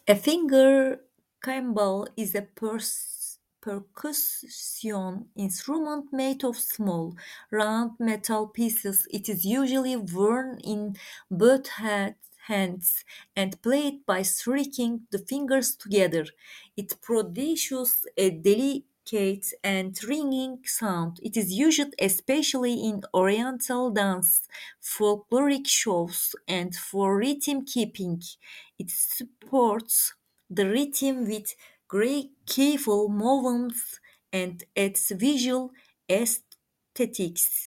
A finger cymbal is a percussion instrument made of small, round metal pieces. It is usually worn in both hands and played by striking the fingers together. It produces a delicate and ringing sound. It is used especially in Oriental dance, folkloric shows, and for rhythm keeping. It supports the rhythm with great careful movements and its visual aesthetics.